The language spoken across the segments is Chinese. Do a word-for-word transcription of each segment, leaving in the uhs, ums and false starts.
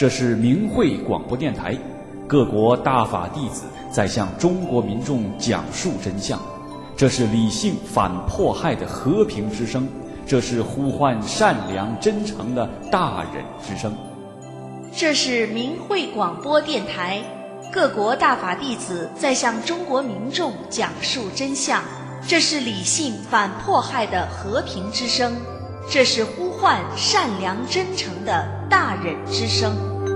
这是明慧广播电台，各国大法弟子在向中国民众讲述真相。这是理性反迫害的和平之声，这是呼唤善良真诚的大忍之声。 这是明慧广播电台，各国大法弟子在向中国民众讲述真相。这是理性反迫害的和平之声，这是呼唤善良真诚的大忍之声。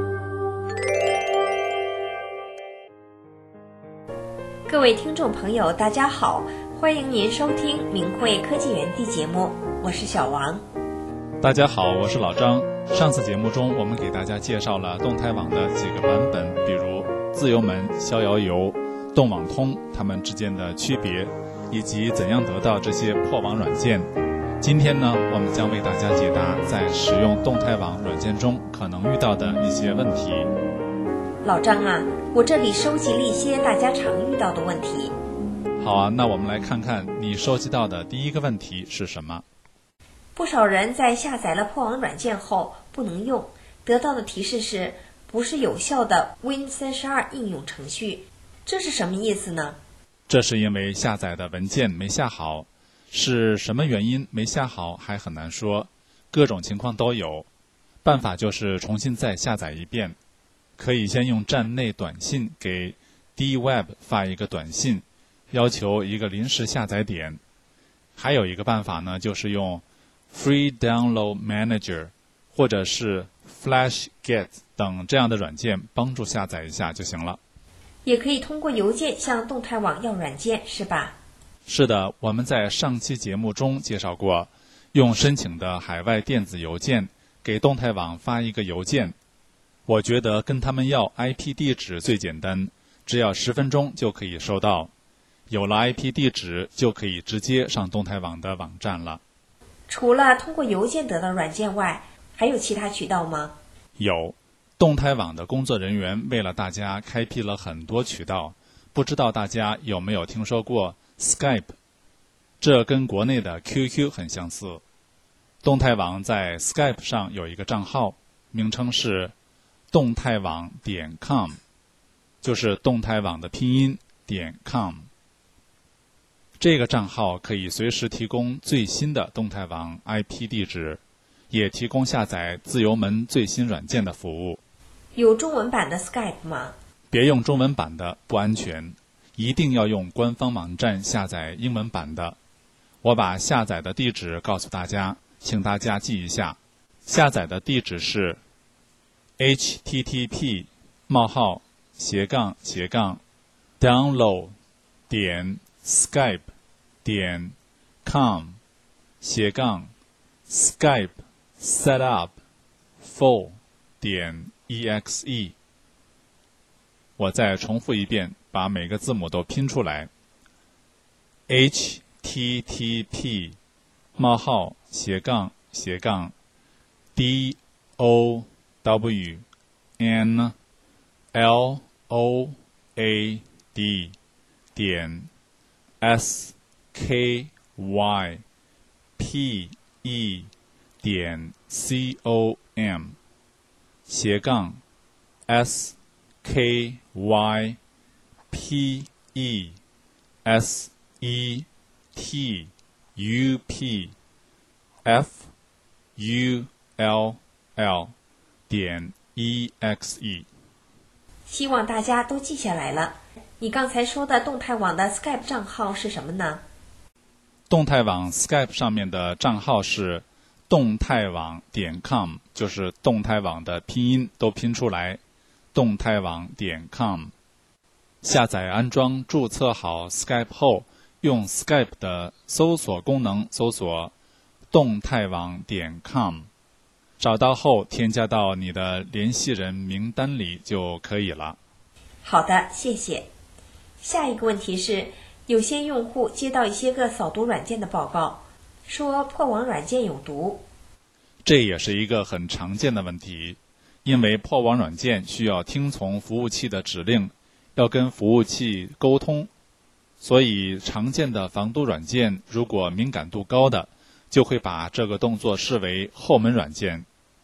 各位听众朋友，大家好，欢迎您收听明慧科技园地节目，我是小王。 大家好，我是老张。上次节目中，我们给大家介绍了动态网的几个版本，比如自由门、逍遥游、动网通，它们之间的区别，以及怎样得到这些破网软件。今天呢，我们将为大家解答在使用动态网软件中可能遇到的一些问题。 老张啊，我这里收集了一些大家常遇到的问题。 好啊，那我们来看看你收集到的第一个问题是什么？ 不少人在下载了破网软件后不能用，得到的提示是不是有效的 Win 三十二 应用程序，这是什么意思呢？ 这是因为下载的文件没下好，是什么原因没下好还很难说，各种情况都有。办法就是重新再下载一遍，可以先用站内短信给 D-Web 发一个短信，要求一个临时下载点。还有一个办法呢，就是用 Free Download Manager 或者是 FlashGet 等这样的软件帮助下载一下就行了。 也可以通过邮件向动态网要软件，是吧？ 是的，我们在上期节目中介绍过，用申请的海外电子邮件给动态网发一个邮件。我觉得跟他们要 I P 地址最简单，只要十分钟就可以收到。有了 I P 地址，就可以直接上动态网的网站了。 除了通过邮件得到软件外，还有其他渠道吗？ 有，动态网的工作人员为了大家开辟了很多渠道，不知道大家有没有听说过 Skype？ 这跟国内的 Q Q 很相似。动态网在 Skype 上有一个账号，名称是动态网点 com， 就是动态网的拼音点 com。 这个账号可以随时提供最新的动态网 I P 地址，也提供下载自由门最新软件的服务。 有中文版的 Skype 吗？ 别用中文版的，不安全，一定要用官方网站下载英文版的。我把下载的地址告诉大家，请大家记一下。下载的地址是 H T T P 冒号斜杠斜杠 download 点 skype 点 com 斜杠 skype setup for 点 exe。 我再重复一遍，把每个字母都拼出来。 H T T P 冒号斜杠斜杠 D O W N L O A D 点 S K Y P E 点 C O M 斜杠 S K Y P E S E T U P F U L L 点 E X E。 希望大家都记下来了。你刚才说的动态网的 Skype 账号是什么呢？ 动态网 Skype 上面的账号是动态网点 com， 就是动态网的拼音都拼出来，动态网点 com。 下载安装注册好 Skype 后，用 Skype 的搜索功能搜索动态网点 com， 找到后添加到你的联系人名单里就可以了。 好的，谢谢。下一个问题是，有些用户接到一些个扫毒软件的报告，说破网软件有毒。 这也是一个很常见的问题，因为破网软件需要听从服务器的指令，要跟服务器沟通，所以常见的防毒软件如果敏感度高的，就会把这个动作视为后门软件。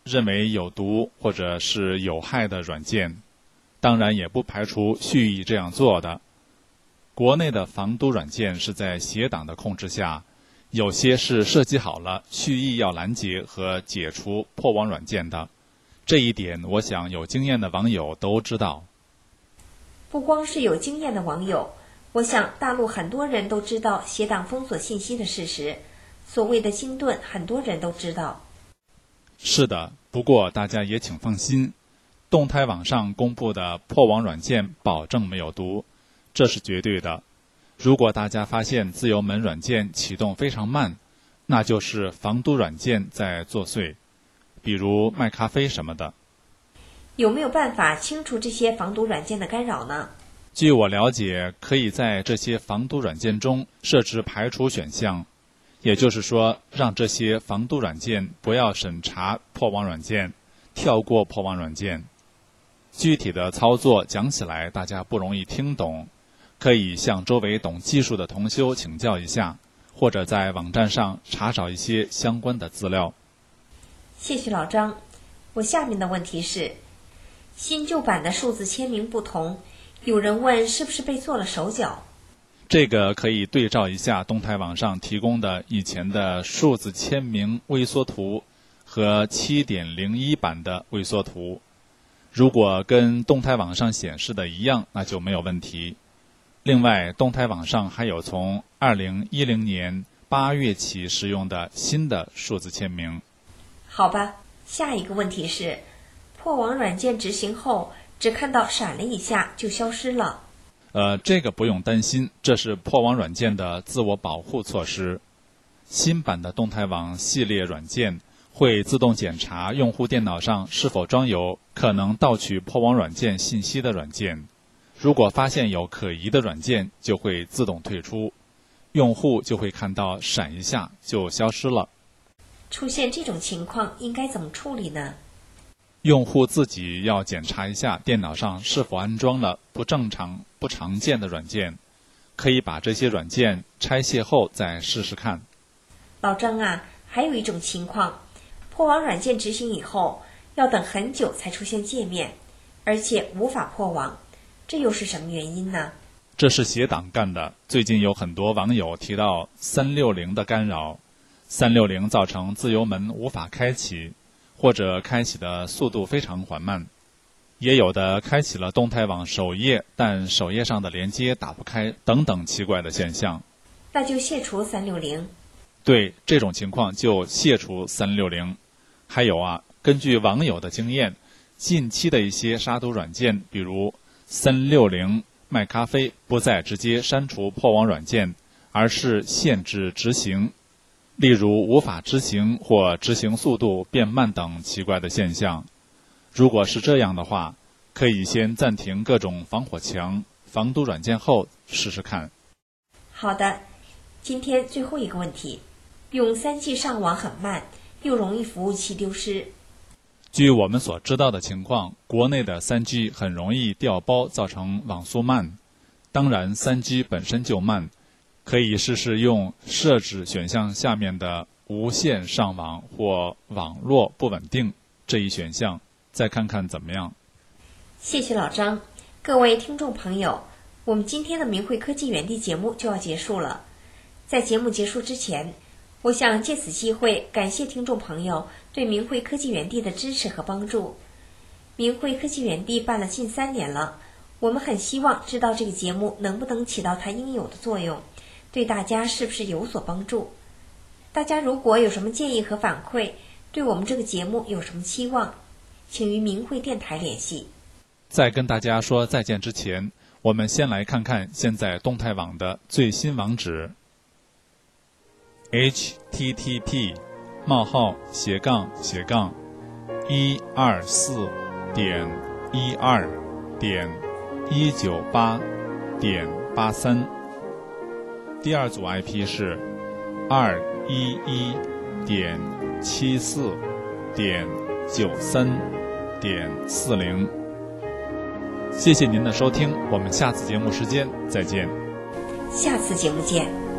认为有毒或者是有害的软件，当然也不排除蓄意这样做的。国内的防毒软件是在协党的控制下，有些是设计好了蓄意要拦截和解除破网软件的，这一点我想有经验的网友都知道。 不光是有经验的网友，我想大陆很多人都知道协党封锁信息的事实，所谓的金盾很多人都知道。 是的，不过大家也请放心，动态网上公布的破网软件保证没有毒，这是绝对的。如果大家发现自由门软件启动非常慢，那就是防毒软件在作祟，比如卖咖啡什么的。 有没有办法清除这些防毒软件的干扰呢？ 据我了解，可以在这些防毒软件中设置排除选项，也就是说，让这些防毒软件不要审查破网软件，跳过破网软件。具体的操作讲起来大家不容易听懂，可以向周围懂技术的同修请教一下，或者在网站上查找一些相关的资料。 谢谢老张。我下面的问题是，新旧版的数字签名不同，有人问是不是被做了手脚？ 这个可以对照一下动态网上提供的以前的数字签名微缩图和 七点零一 版的微缩图，如果跟动态网上显示的一样，那就没有问题。另外，动态网上还有从二零一零年八月起使用的新的数字签名。 好吧，下一个问题是，破网软件执行后只看到闪了一下就消失了。 呃，这个不用担心，这是破网软件的自我保护措施。新版的动态网系列软件会自动检查用户电脑上是否装有可能盗取破网软件信息的软件，如果发现有可疑的软件，就会自动退出，用户就会看到闪一下就消失了。 出现这种情况应该怎么处理呢？ 用户自己要检查一下电脑上是否安装了不正常、不常见的软件，可以把这些软件拆卸后再试试看。 老张啊，还有一种情况，破网软件执行以后，要等很久才出现界面，而且无法破网，这又是什么原因呢？ 这是协党干的。最近有很多网友提到三六零的干扰，三六零造成自由门无法开启，或者开启的速度非常缓慢，也有的开启了动态网首页，但首页上的连接打不开，等等奇怪的现象。 那就卸除三六零。 对，这种情况就卸除三六零。还有啊，根据网友的经验，近期的一些杀毒软件，比如三六零卖咖啡，不再直接删除破网软件，而是限制执行，例如无法执行或执行速度变慢等奇怪的现象。如果是这样的话，可以先暂停各种防火墙、防毒软件后试试看。 好的，今天最后一个问题，用 三 G 上网很慢，又容易服务器丢失。 据我们所知道的情况，国内的 三 G 很容易掉包，造成网速慢。当然 三 G 本身就慢，可以试试用设置选项下面的无线上网或网络不稳定这一选项，再看看怎么样。 谢谢老张。各位听众朋友，我们今天的明慧科技园地节目就要结束了。在节目结束之前，我想借此机会感谢听众朋友对明慧科技园地的支持和帮助。明慧科技园地办了近三年了，我们很希望知道这个节目能不能起到它应有的作用，对大家是不是有所帮助。大家如果有什么建议和反馈，对我们这个节目有什么期望，请与明慧电台联系。 在跟大家说再见之前，我们先来看看现在动态网的最新网址 H T T P 冒号斜杠斜杠一二四点一二点一九八点八三，第二组 I P 是二一一点七四点九三点四零。谢谢您的收听，我们下次节目时间再见。 下次节目见。